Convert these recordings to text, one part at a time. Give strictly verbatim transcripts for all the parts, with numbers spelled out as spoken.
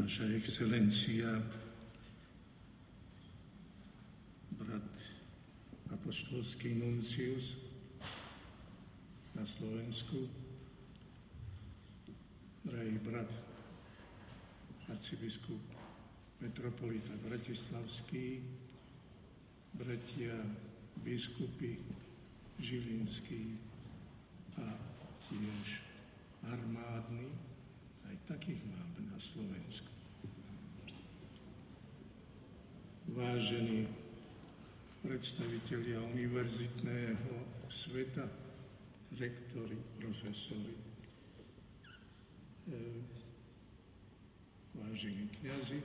Vaša excelencia, brat apoštolský nuncius na Slovensku, drahý brat arcibiskup metropolita Bratislavský, bratia biskupy žilinský a tiež armádny, aj takých máme na Slovensku. Vážení predstavitelia univerzitného sveta, rektori, profesori, vážení kňazi,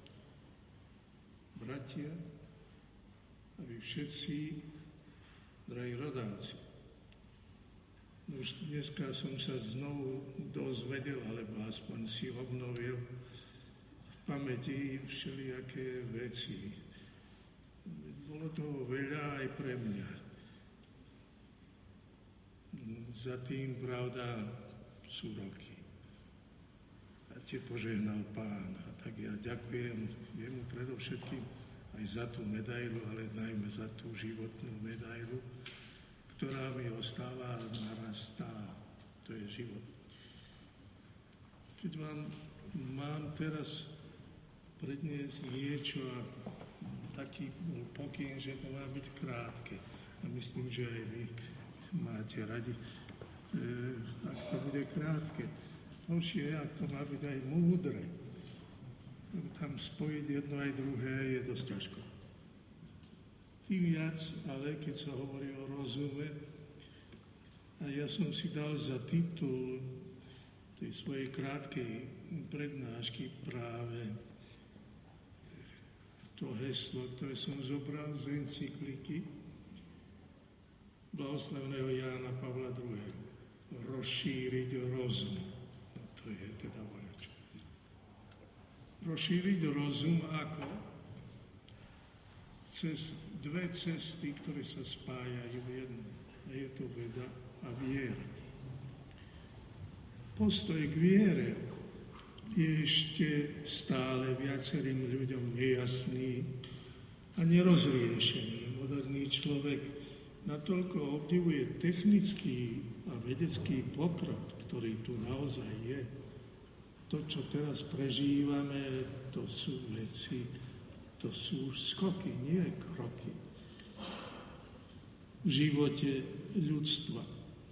bratia a vy všetci, drahí rodáci. Už dneska som sa znovu dozvedel, alebo aspoň si obnovil v pamäti všelijaké veci. Bolo toho veľa aj pre mňa. Za tým, pravda, sú roky. A te požehnal Pán. A tak ja ďakujem jemu predovšetkým aj za tú medailu, ale najmä za tú životnú medailu, ktorá mi ostáva a narastá. To je život. Keď vám mám teraz predniesť niečo a taký pokyn, že to má byť krátke. A myslím, že aj vy máte radi, e, ak to bude krátke. Horšie, ak to má byť aj múdre. Tam spojiť jedno aj druhé je dosť ťažko. Tým viac, ale keď sa hovorí o rozume, a ja som si dal za titul tej svojej krátkej prednášky práve to heslo, ktoré som zobral z encykliky blahoslaveného Jána Pavla druhého. Rozšíriť rozum. No to je teda voľačo. Rozšíriť rozum ako? Cez dve cesty, ktoré sa spájajú v jednu. A je to veda a viera. Postoj k viere je ešte stále viacerým ľuďom nejasný a nerozriešený. Moderný človek natoľko obdivuje technický a vedecký pokrok, ktorý tu naozaj je. To, čo teraz prežívame, to sú veci, to sú skoky, nie kroky v živote ľudstva.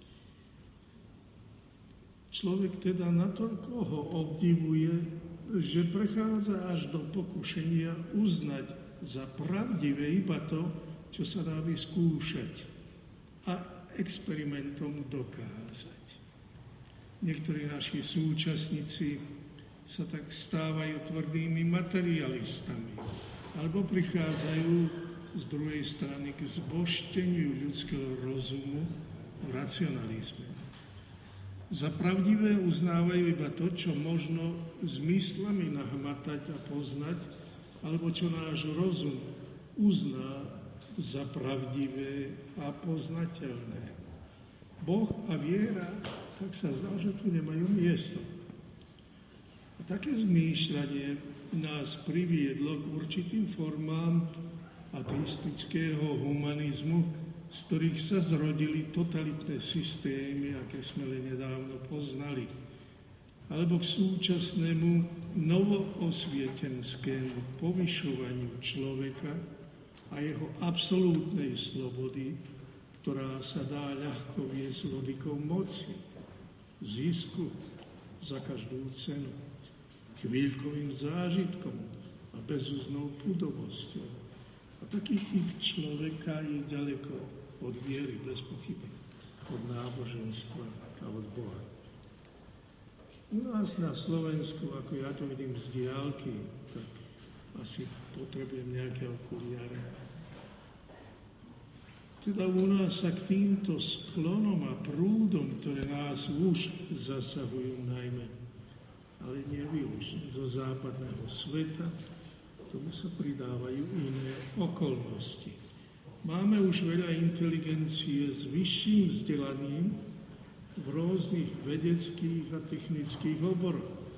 Človek teda natoľko ho obdivuje, že prechádza až do pokušenia uznať za pravdivé iba to, čo sa dá vyskúšať a experimentom dokázať. Niektorí naši súčasníci sa tak stávajú tvrdými materialistami, alebo prichádzajú z druhej strany k zbožteniu ľudského rozumu v racionalizme. Za pravdivé uznávajú iba to, čo možno zmyslami nahmatať a poznať, alebo čo náš rozum uzná za pravdivé a poznateľné. Boh a viera, tak sa zdá, že tu nemajú miesto. A také zmýšľanie nás priviedlo k určitým formám ateistického humanizmu, z ktorých sa zrodili totalitné systémy, aké sme len nedávno poznali, alebo k súčasnému novoosvietenskému povyšovaniu človeka a jeho absolútnej slobody, ktorá sa dá ľahko viesť logikou moci, zisku za každú cenu, chvíľkovým zážitkom a bezúznou pudovosťou. A taký typ človeka je ďaleko od viery, bez pochyby, od náboženstva a od Boha. U nás na Slovensku, ako ja to vidím z diaľky, tak asi potrebujem nejaké okuliare. Teda u nás sa k týmto sklonom a prúdom, ktoré nás už zasahujú najmä, ale nevýlučne zo západného sveta, tomu sa pridávajú iné okolnosti. Máme už veľa inteligencie s vyšším vzdelaním v rôznych vedeckých a technických oboroch.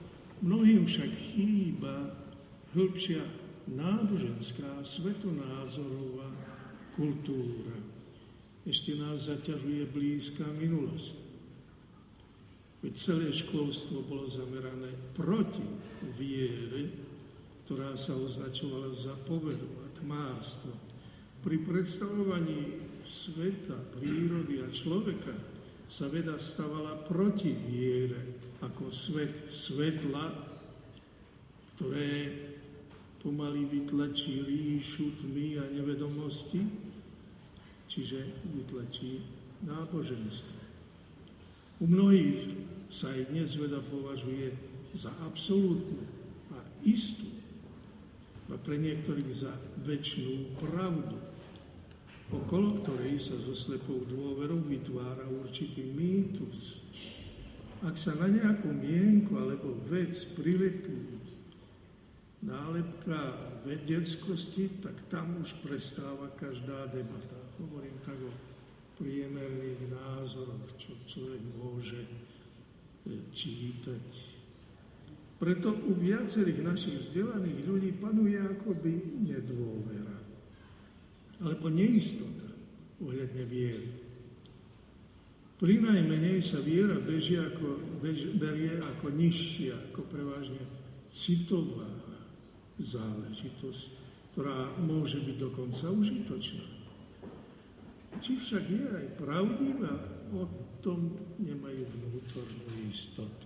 Mnohým však chýba hĺbšia náboženská, svetonázorová kultúra. Ešte nás zaťažuje blízka minulosť. Veď celé školstvo bolo zamerané proti viere, ktorá sa označovala za poveru a tmárstvo. Pri predstavovaní sveta, prírody a človeka sa veda stavala proti viere ako svet svetla, ktoré pomaly vytlačí ríšu tmy a nevedomosti, čiže vytlačí náboženstvo. U mnohých sa aj dnes veda považuje za absolútnu a istú, a pre niektorých za večnú pravdu, okolo ktorej sa so slepou dôverou vytvára určitý mýtus. Ak sa na nejakú mienku alebo vec prilepí nálepka vedeckosti, tak tam už prestáva každá debata. Hovorím tak o priemerných názoroch, čo človek môže čítať. Preto u viacerých našich vzdelaných ľudí panuje akoby nedôvera, alebo neistota ohľadne viery. Prinajmenej sa viera beží ako, bež, berie ako nižšia, ako prevažne citová záležitosť, ktorá môže byť dokonca užitočná. Či však je aj pravdivá, o tom nemajú vnútornú istotu.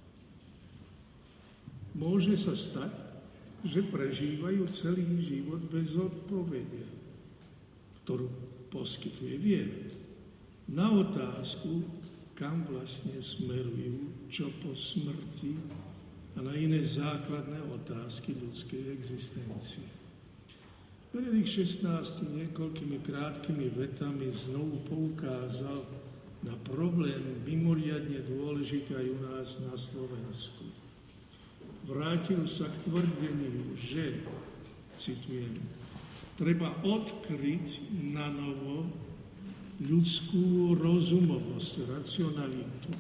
Môže sa stať, že prežívajú celý život bez odpovede, ktorú poskytuje viera. Na otázku, kam vlastne smerujú, čo po smrti a na iné základné otázky ľudskej existencie. Benedikt šestnásty niekoľkými krátkými vetami znovu poukázal na problém mimoriadne dôležitý aj u nás na Slovensku. Vrátil sa k tvrdeniu, že, citujem, treba odkryť na novo ľudskú rozumovosť, racionalitu,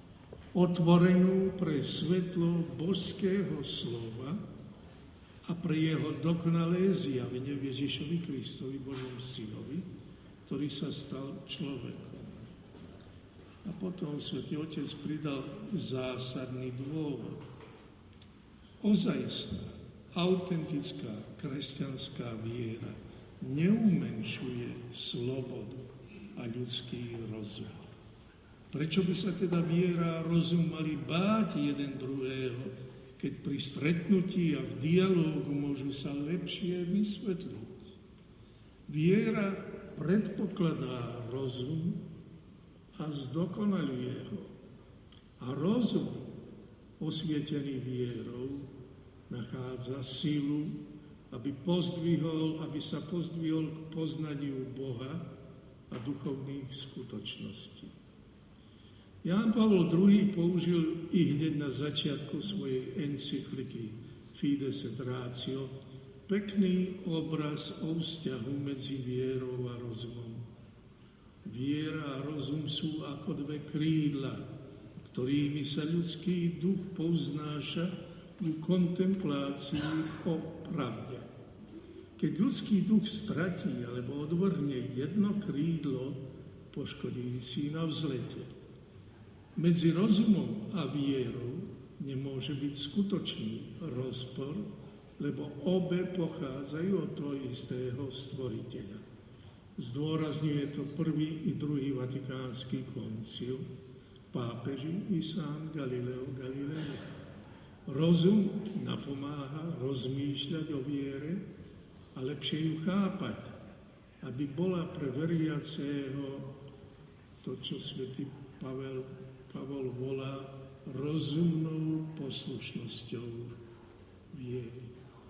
otvorenú pre svetlo božského slova a pre jeho dokonalé zjavenie v Ježišovi Kristovi, Božom synovi, ktorý sa stal človekom. A potom Svätý Otec pridal zásadný dôvod. Ozajstná, autentická kresťanská viera neumenšuje slobodu a ľudský rozum. Prečo by sa teda viera a rozum mali báť jeden druhého, keď pri stretnutí a v dialógu môžu sa lepšie vysvetliť? Viera predpokladá rozum a zdokonaluje ho. A rozum, osvietený vierou, nachádza silu, aby pozdvihol, aby sa pozdvihol k poznaniu Boha a duchovných skutočností. Ján Pavol druhý. použil i hneď na začiatku svojej encykliky Fides et Ratio pekný obraz o vzťahu medzi vierou a rozumom. Viera a rozum sú ako dve krídla, ktorými sa ľudský duch povznáša ku kontemplácii o pravde. Keď ľudský duch stratí alebo odvrhne jedno krídlo, poškodí si na vzlete. Medzi rozumom a vierou nemôže byť skutočný rozpor, lebo obe pochádzajú od toho istého stvoriteľa. Zdôrazňuje to prvý i druhý vatikánsky koncil, pápeži i sám Galileo Galilei. Rozum napomáha rozmýšľať o viere a lepšie ju chápať, aby bola pre veriaceho to, čo svätý Pavel, Pavol volá rozumnou poslušnosťou viery.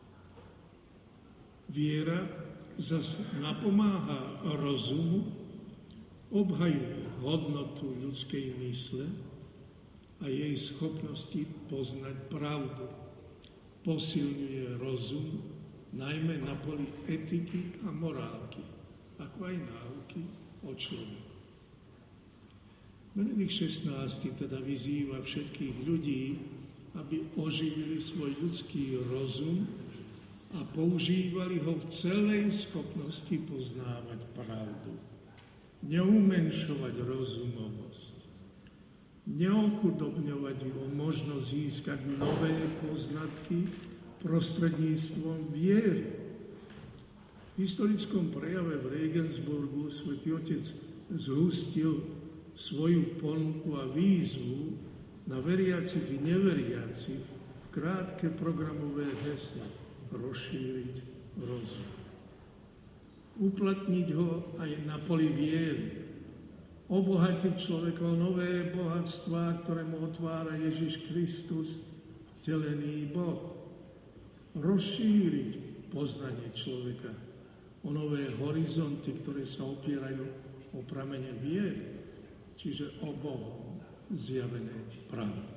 Viera zase napomáha rozumu, obhajuje hodnotu ľudskej mysle a jej schopnosti poznať pravdu. Posilňuje rozum, najmä na poli etiky a morálky, ako aj náuky o človeku. Benedikt šestnásty. teda vyzýva všetkých ľudí, aby oživili svoj ľudský rozum a používali ho v celej schopnosti poznávať pravdu. Neumenšovať rozumovosť, neochudobňovať ju o možnosť získať nové poznatky prostredníctvom viery. V historickom prejave v Regensburgu Svätý Otec zhustil svoju ponuku a výzvu na veriacich i neveriacich v krátke programové heslo rozšíriť rozum. Uplatniť ho aj na poli viery. Obohatiť človeka o nové bohatstvá, ktoré mu otvára Ježiš Kristus, vtelený Boh. Rozšíriť poznanie človeka o nové horizonty, ktoré sa opierajú o pramene viery, čiže o Bohu zjavené pravdy.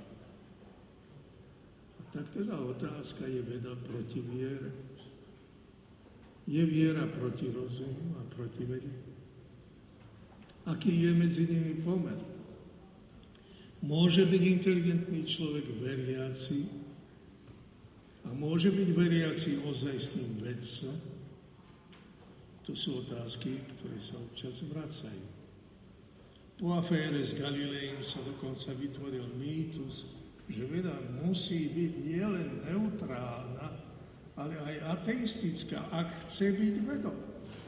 A tak teda otázka je veda proti viere. Je viera proti rozumu a proti vede? Aký je medzi nimi pomer? Môže byť inteligentný človek veriaci a môže byť veriaci ozajstným vedcom? To sú otázky, ktoré sa občas vracajú. Po afére s Galilejem sa dokonca vytvoril mýtus, že veda musí byť nielen neutrálna, ale aj ateistická, ak chce byť vedou.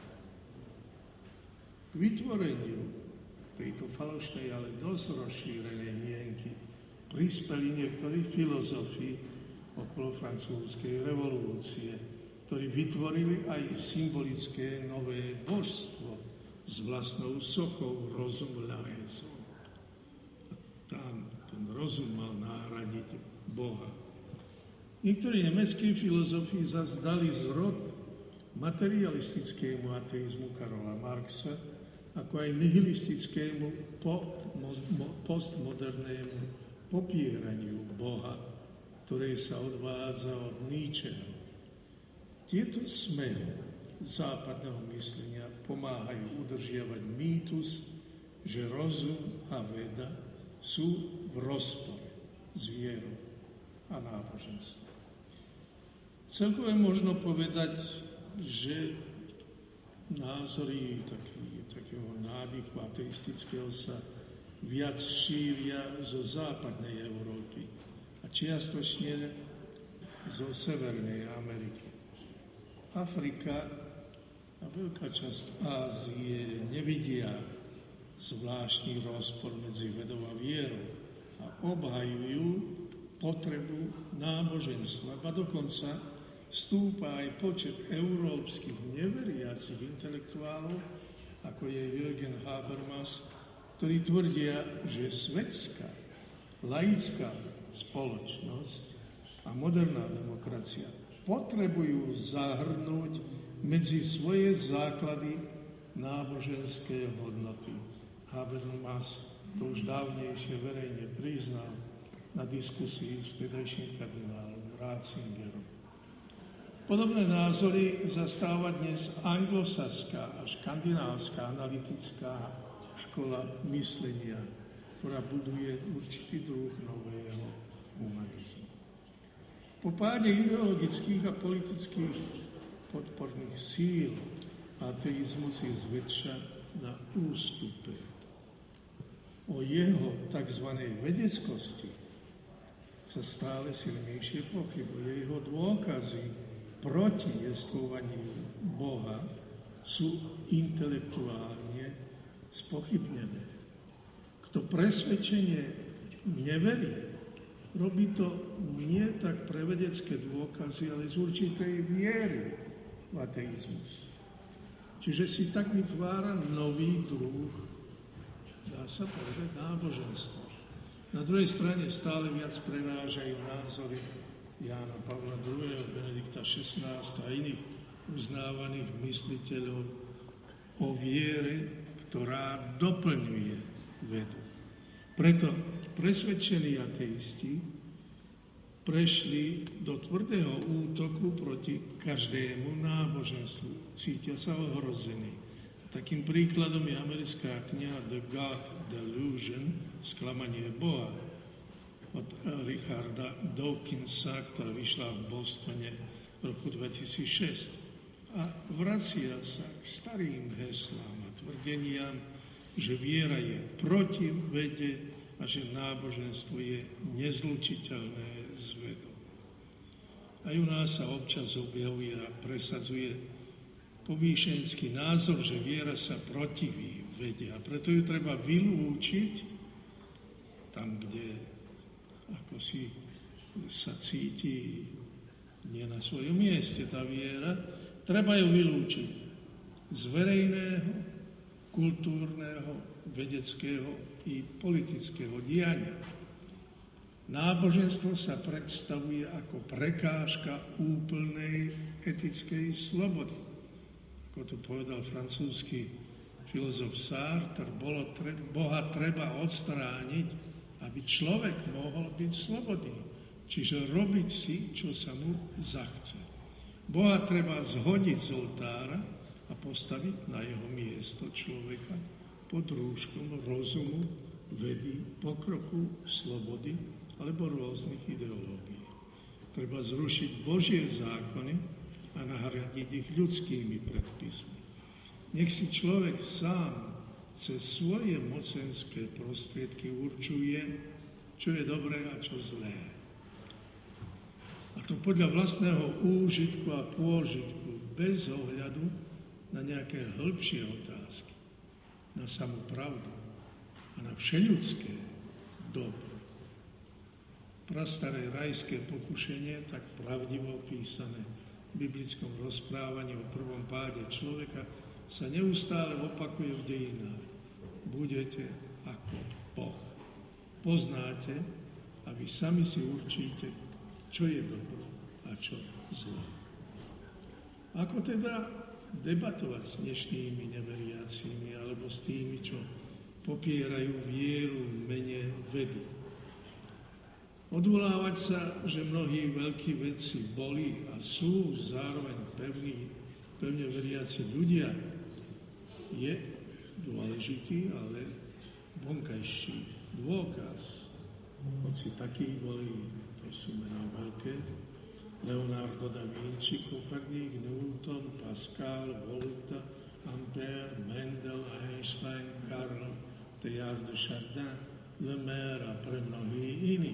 K vytvoreniu tejto falošnej, ale dosť rozšírenej mienky prispeli niektorí filozofi okolo francúzskej revolúcie, ktorí vytvorili aj symbolické nové božstvo s vlastnou sochou rozum la raison. Tam ten rozum mal nahradiť Boha. Niektorí nemeckí filozofi zas dali zrod materialistickému ateizmu Karola Marxa, ako aj nihilistickému postmodernému popieraniu Boha, ktoré sa odvádza od Nietzscheho. Tieto smery západného myslenia pomáhajú udržiavať mýtus, že rozum a veda sú v rozpore s vierou a náboženstvom. Celkové možno povedať, že názory taký, takého nádychu ateistického sa viac šíria zo západnej Európy a čiastočne zo Severnej Ameriky. Afrika a veľká časť Ázie nevidia zvláštny rozpor medzi vedou a vierou a obhajujú potrebu náboženstva. A dokonca stúpa aj počet európskych neveriacich intelektuálov, ako je Jürgen Habermas, ktorí tvrdia, že svetská, laická spoločnosť a moderná demokracia potrebujú zahrnúť medzi svoje základy náboženské hodnoty. Habermas to už dávnejšie verejne priznal na diskusii s vtedajším kardinálom Ratzingerom. Podobné názory zastáva dnes anglosaská a škandinávská analytická škola myslenia, ktorá buduje určitý druh nového humanizmu. Po páde ideologických a politických podporných síl ateizmus je zväčša na ústupe. O jeho tzv. Vedeckosti sa stále silnejšie pochybuje. Jeho dôkazy proti jestvovaniu Boha sú intelektuálne spochybnené. Kto presvedčenie neverí, robí to nie tak pre vedecké dôkazy, ale z určitej viery v ateizmus. Čiže si tak vytvára nový druh, dá sa povedať, náboženstvo. Na druhej strane stále viac prerážajú názory Jána Pavla druhého., Benedikta šestnásteho. a iných uznávaných mysliteľov o viere, ktorá doplňuje vedu. Preto presvedčení ateisti prešli do tvrdého útoku proti každému náboženstvu. Cítia sa ohrození. Takým príkladom je americká kniha The God Delusion, sklamanie Boha, od Richarda Dawkinsa, ktorá vyšla v Bostone v roku dvetisícšesť. A vracia sa k starým heslám a tvrdeniam, že viera je proti vede a že náboženstvo je nezlučiteľné s vedou. Aj u nás sa občas objavuje a presadzuje povýšenský názor, že viera sa protiví vede a preto ju treba vylúčiť tam, kde ako si sa cíti nie na svojom mieste tá viera, treba ju vylúčiť z verejného, kultúrneho, vedeckého i politického diania. Náboženstvo sa predstavuje ako prekážka úplnej etickej slobody. Ako to povedal francúzsky filozof Sartre, bolo tre, Boha treba odstrániť, aby človek mohol byť slobodný, čiže robiť si, čo sa mu zachce. Boha treba zhodiť z oltára a postaviť na jeho miesto človeka pod rúškom rozumu, vedy, pokroku, slobody alebo rôznych ideológií. Treba zrušiť Božie zákony a nahradiť ich ľudskými predpismi. Nech si človek sám cez svoje mocenské prostriedky určuje, čo je dobré a čo zlé. A to podľa vlastného úžitku a pôžitku, bez ohľadu na nejaké hĺbšie otázky, na samú pravdu a na všeľudské dobro. Prastaré rajské pokušenie, tak pravdivo písané v biblickom rozprávaní o prvom páde človeka, sa neustále opakuje v dejinách. Budete ako Boh. Poznáte a vy sami si určíte, čo je dobro a čo zlo. Ako teda debatovať s dnešnými neveriacimi alebo s tými, čo popierajú vieru v mene vedy? Odvolávať sa, že mnohí veľkí vedci boli a sú zároveň pevní, pevne veriaci ľudia, je dôležitý, ale vonkajší dôkaz. Hoci takí boli, to sú mená veľké, Leonardo da Vinci, Koperník, Newton, Pascal, Volta, Ampère, Mendel, Einstein, Karl, Teilhard de Chardin, Lemaire a pre mnohí iní.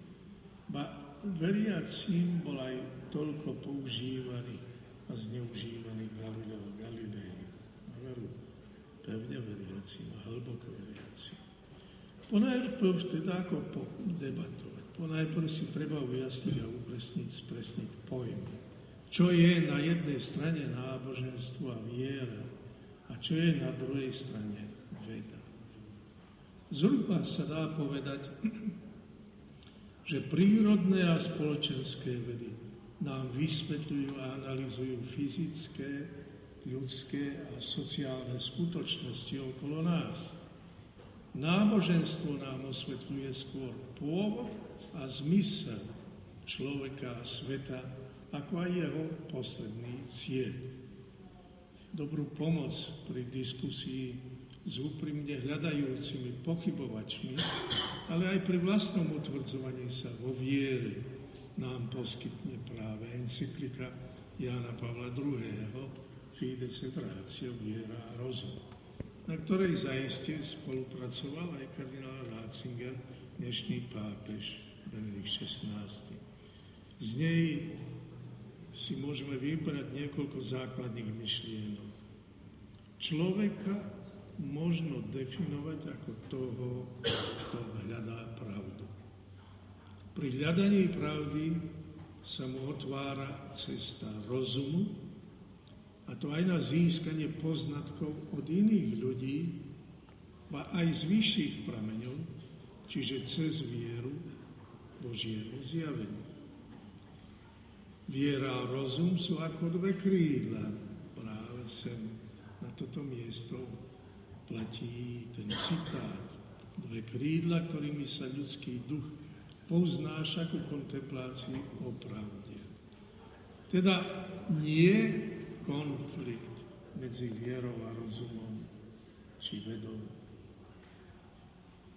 Ba veriacím bol aj toľko používaný a zneužívaný Galileo Galilei. A veru, pevne veriacím a hlboko veriacím. Ponajprv teda ako debatovať. Ponajprv si treba ujasniť a upresniť, spresniť pojmy. Čo je na jednej strane náboženstvo a viera a čo je na druhej strane veda. Zhruba sa dá povedať, že prírodné a spoločenské vedy nám vysvetľujú a analyzujú fyzické, ľudské a sociálne skutočnosti okolo nás. Náboženstvo nám osvetľuje skôr pôvod a zmysel človeka a sveta, ako aj jeho posledný cieľ. Dobrú pomoc pri diskusii s úprimne hľadajúcimi pochybovačmi, ale aj pri vlastnom utvrdzovaní sa vo viere nám poskytne práve encyklika Jána Pavla druhého. Fides et ratio, viera a rozum, na ktorej zaiste spolupracoval aj kardinál Ratzinger, dnešný pápež Benedikt šestnásty. Z nej si môžeme vybrať niekoľko základných myšlienok. Človeka možno definovať ako toho, kto hľadá pravdu. Pri hľadaní pravdy sa mu otvára cesta rozumu, a to aj na získanie poznatkov od iných ľudí, a aj z vyšších prameňov, čiže cez vieru Božiemu zjaveniu. Viera a rozum sú ako dve krídla. Práve sem na toto miesto platí ten citát. Dve krídla, ktorými sa ľudský duch povznáša ku kontemplácii o pravde. Teda nie konflikt medzi vierou a rozumom či vedou.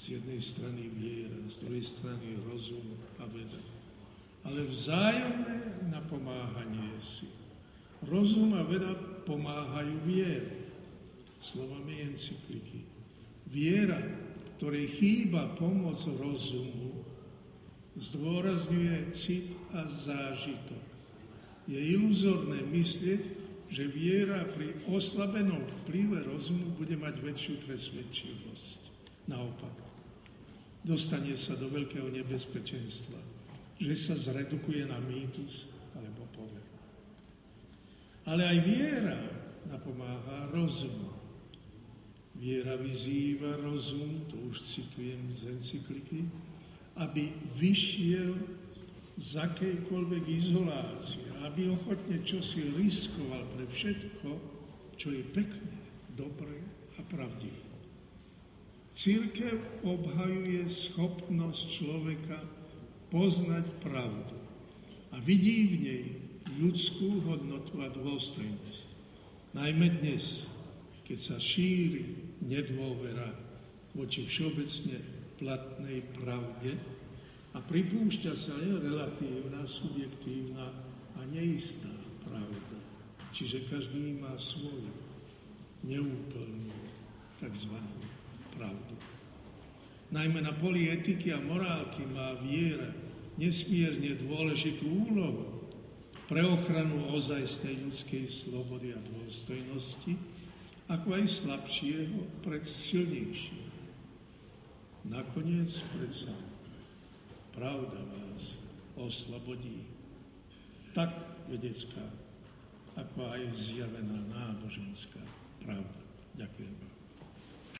Z jednej strany viera, z druhej strany rozum a veda. Ale vzájomné napomáhanie si. Rozum a veda pomáhajú viere. Slovami encykliky. Viera, ktorej chýba pomoc rozumu, zdôrazňuje cit a zážitok. Je iluzórne myslieť, že viera pri oslabenom vplyve rozumu bude mať väčšiu presvedčivosť. Naopak, dostane sa do veľkého nebezpečenstva, že sa zredukuje na mýtus alebo pover. Ale aj viera napomáha rozumu. Viera vyzýva rozum, to už citujem z encykliky, aby vyšiel z akejkoľvek izolácie, aby ochotne čosi riskoval pre všetko, čo je pekné, dobré a pravdivé. Cirkev obhajuje schopnosť človeka poznať pravdu a vidí v nej ľudskú hodnotu a dôstojnosť. Najmä dnes, keď sa šíri nedôvera voči všeobecne platnej pravde a pripúšťa sa aj relatívna, subjektívna a neistá pravda. Čiže každý má svoju neúplnú takzvanú pravdu. Najmä na poli etiky a morálky má viera nesmierne dôležitú úlohu pre ochranu ozajstnej ľudskej slobody a dôstojnosti, ako aj slabšieho pred silnejším. Nakoniec predsa pravda vás oslobodí. Tak vedecká, ako aj zjavená náboženská pravda. Ďakujem vám.